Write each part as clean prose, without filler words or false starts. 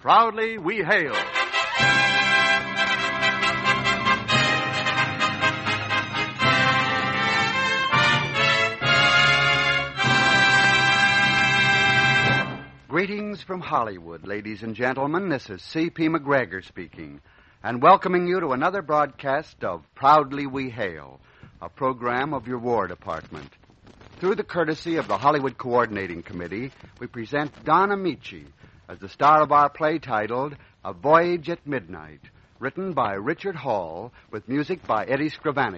Proudly we hail. Greetings from Hollywood, ladies and gentlemen. This is C.P. McGregor speaking, and welcoming you to another broadcast of Proudly We Hail, a program of your War Department. Through the courtesy of the Hollywood Coordinating Committee, we present Don Amici as the star of our play titled A Voyage at Midnight, written by Richard Hall, with music by Eddie Scrivanik.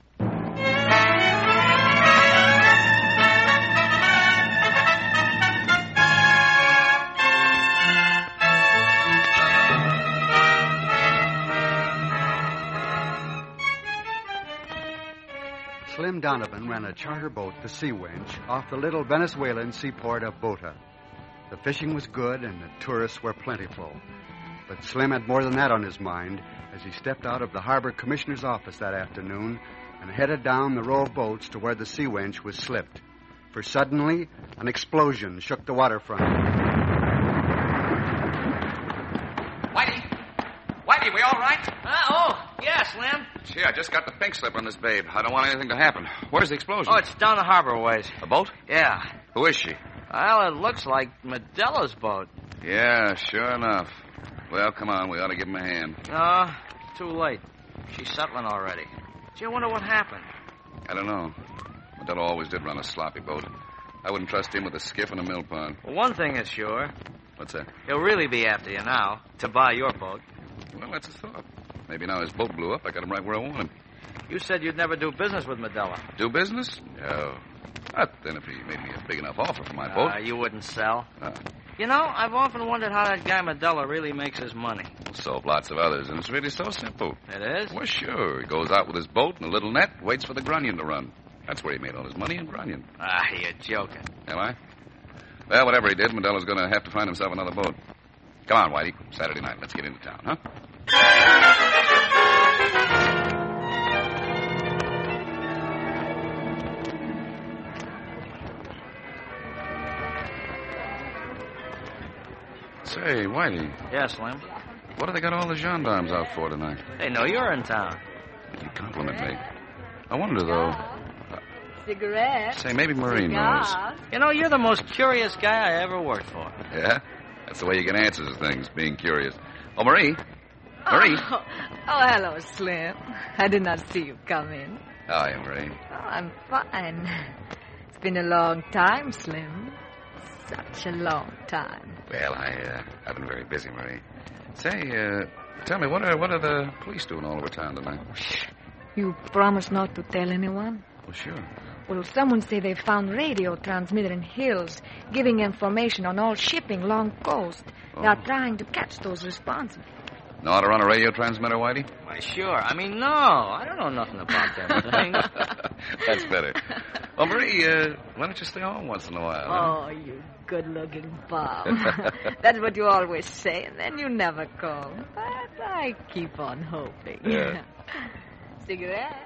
Slim Donovan ran a charter boat, the Sea Wench, off the little Venezuelan seaport of Bota. The fishing was good and the tourists were plentiful. But Slim had more than that on his mind as he stepped out of the harbor commissioner's office that afternoon and headed down the row of boats to where the Sea Wench was slipped. For suddenly, an explosion shook the waterfront. Whitey, we all right? Yeah, Slim. Gee, I just got the pink slip on this babe. I don't want anything to happen. Where's the explosion? Oh, it's down the harbor ways. A boat? Yeah. Who is she? Well, it looks like Medella's boat. Yeah, sure enough. Well, come on. We ought to give him a hand. Too late. She's settling already. Gee, I wonder what happened. I don't know. Medella always did run a sloppy boat. I wouldn't trust him with a skiff and a mill pond. Well, one thing is sure. What's that? He'll really be after you now to buy your boat. Well, that's a thought. Maybe now his boat blew up, I got him right where I want him. You said you'd never do business with Medella. Do business? No. Not then if he made me a big enough offer for my boat. You wouldn't sell. You know, I've often wondered how that guy Medella really makes his money. So have lots of others, and it's really so simple. It is? Well, sure. He goes out with his boat and a little net, waits for the grunion to run. That's where he made all his money, in grunion. You're joking. Am I? Well, whatever he did, Medella's going to have to find himself another boat. Come on, Whitey. Saturday night. Let's get into town, huh? Say, Whitey. Yeah, Slim? What have they got all the gendarmes out for tonight? They know you're in town. You compliment me. I wonder, though. Cigarette. Say, maybe Marie knows. You know, you're the most curious guy I ever worked for. Yeah? That's the way you get answers to things, being curious. Oh, Marie. Marie. Oh, hello, Slim. I did not see you come in. How are you, Marie? Oh, I'm fine. It's been a long time, Slim. Such a long time. Well, I've been very busy, Marie. Say, tell me, what are the police doing all over town tonight? You promise not to tell anyone? Well, sure. Well, someone say they found radio transmitter in hills, giving information on all shipping along coast. Oh. They are trying to catch those responsible. Know how to run a radio transmitter, Whitey? Why, sure. I mean, no. I don't know nothing about them things. That's better. Well, Marie, why don't you stay home once in a while? Oh, you good-looking Bob. That's what you always say, and then you never call. But I keep on hoping. Yeah. Cigarette?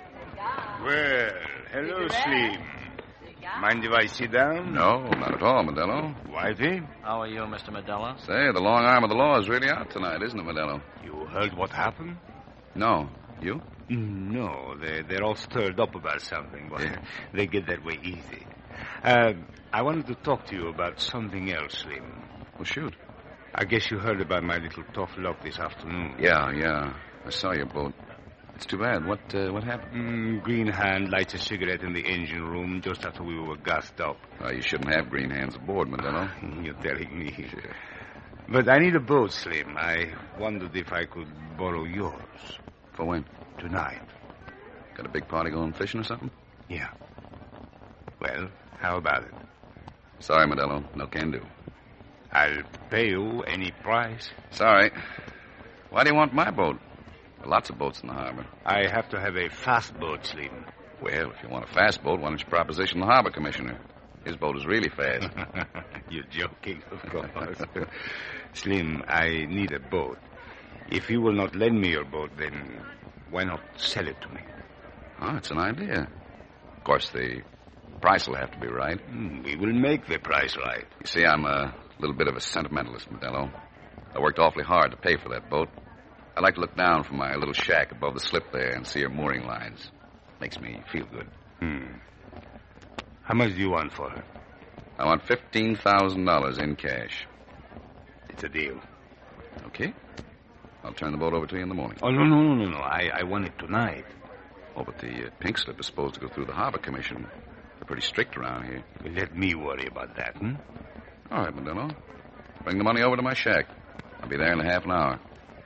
Well, hello, Slim. Mind if I sit down? No, not at all, Medello. Whitey? How are you, Mr. Medella? Say, the long arm of the law is really out tonight, isn't it, Medello? You heard what happened? No. You? No, they're all stirred up about something, but they get that way easy. I wanted to talk to you about something else, Slim. Well, shoot. I guess you heard about my little tough luck this afternoon. Yeah. I saw your boat. It's too bad. What happened? Green Hand lights a cigarette in the engine room just after we were gassed up. You shouldn't have green hands aboard, Medello. You're telling me. Sure. But I need a boat, Slim. I wondered if I could borrow yours. For when? Tonight. Got a big party going fishing or something? Yeah. Well, how about it? Sorry, Medello. No can do. I'll pay you any price. Sorry. Why do you want my boat? There are lots of boats in the harbor. I have to have a fast boat, Slim. Well, if you want a fast boat, why don't you proposition the harbor commissioner? His boat is really fast. You're joking, of course. Slim, I need a boat. If you will not lend me your boat, then why not sell it to me? Oh, it's an idea. Of course, the price will have to be right. We will make the price right. You see, I'm a little bit of a sentimentalist, Medello. I worked awfully hard to pay for that boat. I like to look down from my little shack above the slip there and see her mooring lines. Makes me feel good. How much do you want for her? I want $15,000 in cash. It's a deal. Okay. I'll turn the boat over to you in the morning. Oh, no. I want it tonight. Oh, but the pink slip is supposed to go through the Harbor Commission. They're pretty strict around here. Let me worry about that, All right, Modelo. Bring the money over to my shack. I'll be there in a half an hour.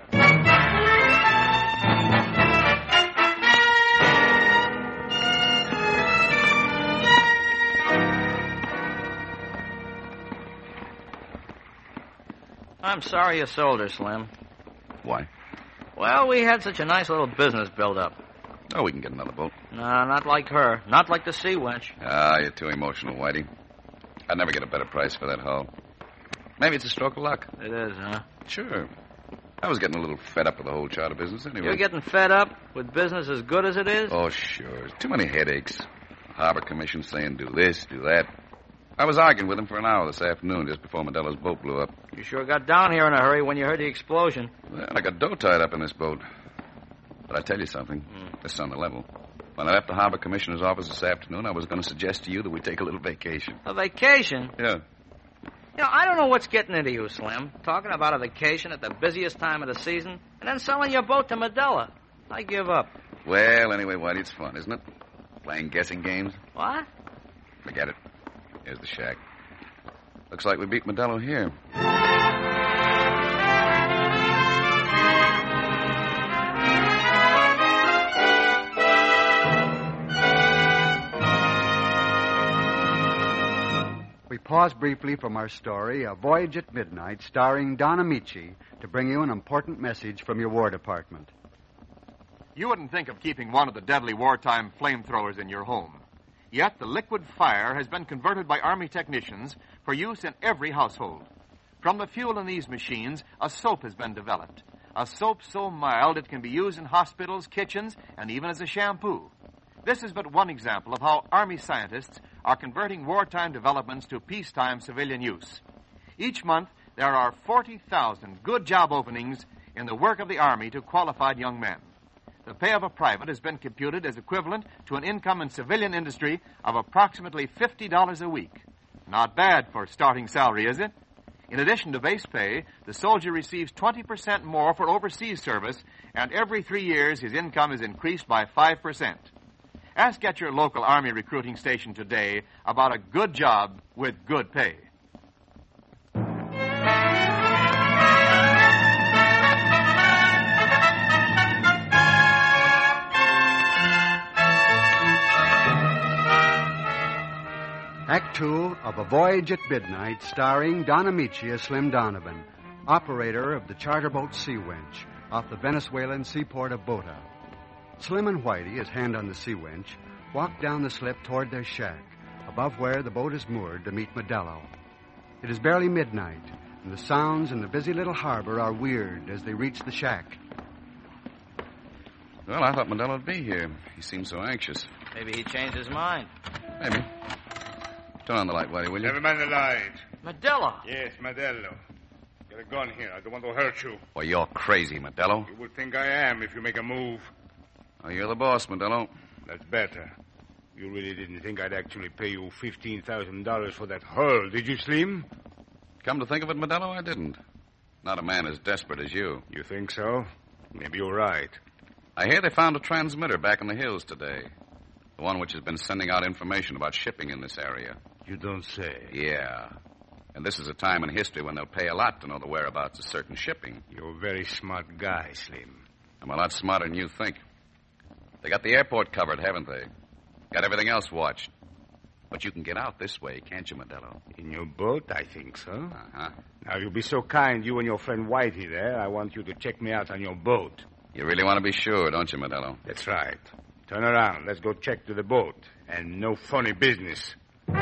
I'm sorry you sold her, Slim. Why? Well, we had such a nice little business built up. Oh, we can get another boat. No, not like her. Not like the Sea Wench. Ah, you're too emotional, Whitey. I'd never get a better price for that hull. Maybe it's a stroke of luck. It is, huh? Sure. I was getting a little fed up with the whole charter business anyway. You're getting fed up with business as good as it is? Oh, sure. Too many headaches. Harbor Commission saying do this, do that. I was arguing with him for an hour this afternoon just before Modelo's boat blew up. You sure got down here in a hurry when you heard the explosion. Well, I got dough tied up in this boat. But I tell you something. This is on the level. When I left the Harbor Commissioner's office this afternoon, I was going to suggest to you that we take a little vacation. A vacation? Yeah. You know, I don't know what's getting into you, Slim. Talking about a vacation at the busiest time of the season and then selling your boat to Modelo. I give up. Well, anyway, Whitey, it's fun, isn't it? Playing guessing games. What? Forget it. Here's the shack. Looks like we beat Modelo here. We pause briefly from our story, A Voyage at Midnight, starring Don Amici, to bring you an important message from your War Department. You wouldn't think of keeping one of the deadly wartime flamethrowers in your home. Yet the liquid fire has been converted by Army technicians for use in every household. From the fuel in these machines, a soap has been developed. A soap so mild it can be used in hospitals, kitchens, and even as a shampoo. This is but one example of how Army scientists are converting wartime developments to peacetime civilian use. Each month, there are 40,000 good job openings in the work of the Army to qualified young men. The pay of a private has been computed as equivalent to an income in civilian industry of approximately $50 a week. Not bad for starting salary, is it? In addition to base pay, the soldier receives 20% more for overseas service, and every 3 years his income is increased by 5%. Ask at your local Army recruiting station today about a good job with good pay. Act 2 of A Voyage at Midnight, starring Don Amici as Slim Donovan, operator of the charter boat Sea Wench, off the Venezuelan seaport of Bota. Slim and Whitey, his hand on the Sea Wench, walk down the slip toward their shack, above where the boat is moored to meet Modelo. It is barely midnight, and the sounds in the busy little harbor are weird as they reach the shack. Well, I thought Modelo would be here. He seemed so anxious. Maybe he changed his mind. Maybe. Turn on the light, Whitey, will you? Never mind the light. Modelo. Yes, Modelo. Get a gun here. I don't want to hurt you. Well, you're crazy, Modelo. You would think I am if you make a move. Oh, you're the boss, Modelo. That's better. You really didn't think I'd actually pay you $15,000 for that hull, did you, Slim? Come to think of it, Modelo, I didn't. Not a man as desperate as you. You think so? Maybe you're right. I hear they found a transmitter back in the hills today. The one which has been sending out information about shipping in this area. You don't say. Yeah. And this is a time in history when they'll pay a lot to know the whereabouts of certain shipping. You're a very smart guy, Slim. I'm a lot smarter than you think. They got the airport covered, haven't they? Got everything else watched. But you can get out this way, can't you, Modelo? In your boat, I think so. Uh-huh. Now, you'll be so kind, you and your friend Whitey there. I want you to check me out on your boat. You really want to be sure, don't you, Modelo? That's right. Turn around. Let's go check to the boat. And no funny business.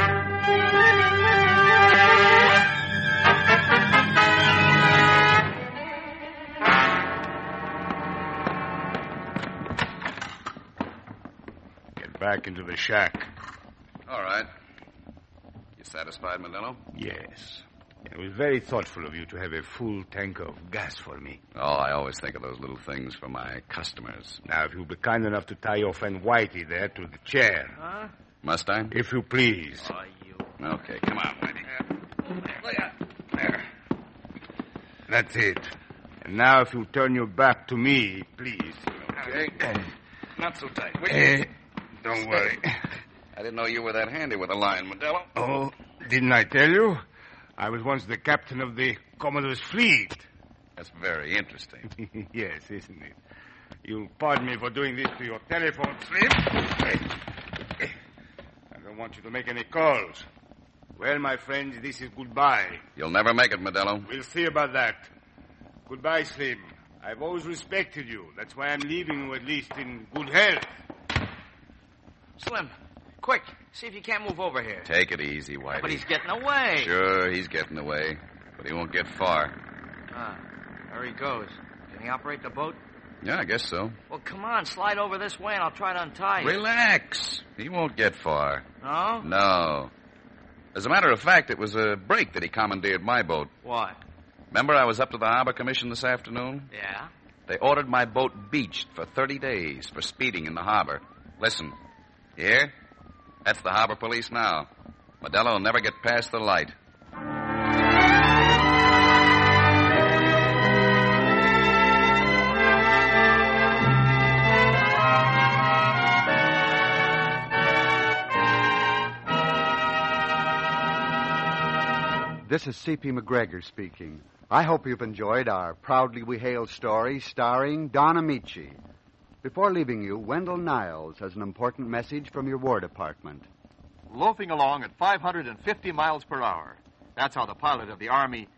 Get back into the shack. All right. You satisfied, Modelo? Yes. It was very thoughtful of you to have a full tank of gas for me. Oh, I always think of those little things for my customers. Now, if you'll be kind enough to tie your friend Whitey there to the chair. Huh? Must I? If you please. Oh, you. Okay, come on, Whitey. There. That's it. And now, if you turn your back to me, please. Okay. Not so tight. Don't worry. I didn't know you were that handy with a line, Modelo. Oh, didn't I tell you? I was once the captain of the Commodore's fleet. That's very interesting. Yes, isn't it? You'll pardon me for doing this to your telephone, Slim. I don't want you to make any calls. Well, my friends, this is goodbye. You'll never make it, Modelo. We'll see about that. Goodbye, Slim. I've always respected you. That's why I'm leaving you at least in good health. Slim, quick. See if you can't move over here. Take it easy, Whitey. But he's getting away. Sure, he's getting away. But he won't get far. There he goes. Can he operate the boat? Yeah, I guess so. Well, come on, slide over this way and I'll try to untie you. Relax. He won't get far. No? No. As a matter of fact, it was a break that he commandeered my boat. What? Remember I was up to the Harbor Commission this afternoon? Yeah? They ordered my boat beached for 30 days for speeding in the harbor. Listen, you hear? That's the harbor police now. Modelo will never get past the light. This is C.P. McGregor speaking. I hope you've enjoyed our Proudly We Hail story starring Don Amici. Before leaving you, Wendell Niles has an important message from your War Department. Loafing along at 550 miles per hour. That's how the pilot of the Army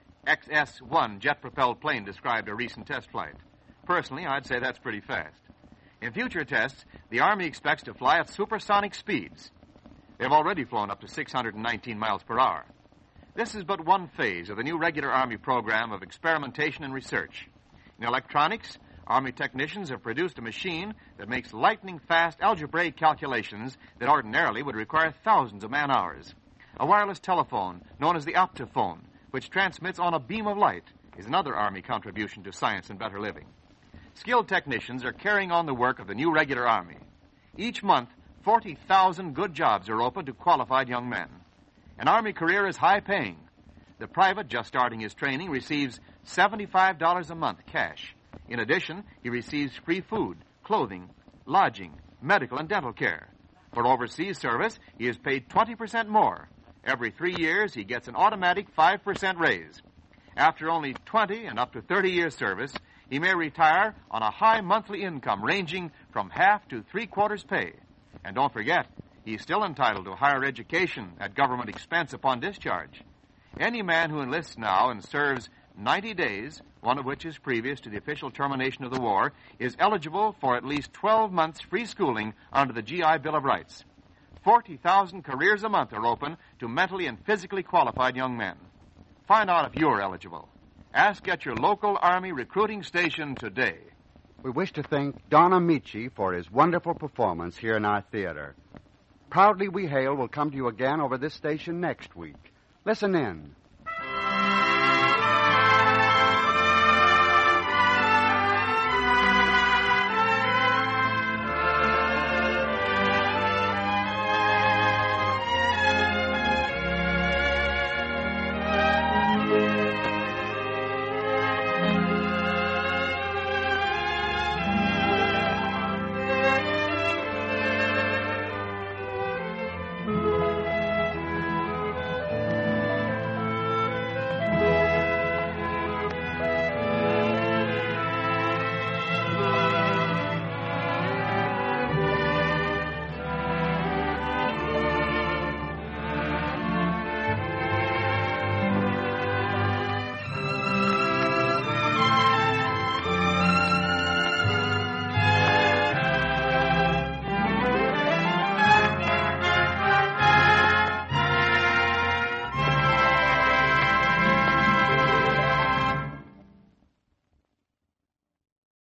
XS-1 jet-propelled plane described a recent test flight. Personally, I'd say that's pretty fast. In future tests, the Army expects to fly at supersonic speeds. They've already flown up to 619 miles per hour. This is but one phase of the new regular Army program of experimentation and research. In electronics, Army technicians have produced a machine that makes lightning-fast algebraic calculations that ordinarily would require thousands of man-hours. A wireless telephone, known as the optophone, which transmits on a beam of light, is another Army contribution to science and better living. Skilled technicians are carrying on the work of the new regular Army. Each month, 40,000 good jobs are open to qualified young men. An Army career is high-paying. The private just starting his training receives $75 a month cash. In addition, he receives free food, clothing, lodging, medical, and dental care. For overseas service, he is paid 20% more. Every 3 years, he gets an automatic 5% raise. After only 20 and up to 30 years service, he may retire on a high monthly income ranging from half to three-quarters pay. And don't forget, he's still entitled to higher education at government expense upon discharge. Any man who enlists now and serves 90 days, one of which is previous to the official termination of the war, is eligible for at least 12 months free schooling under the GI Bill of Rights. 40,000 careers a month are open to mentally and physically qualified young men. Find out if you're eligible. Ask at your local Army recruiting station today. We wish to thank Don Amici for his wonderful performance here in our theater. Proudly We Hail will come to you again over this station next week. Listen in.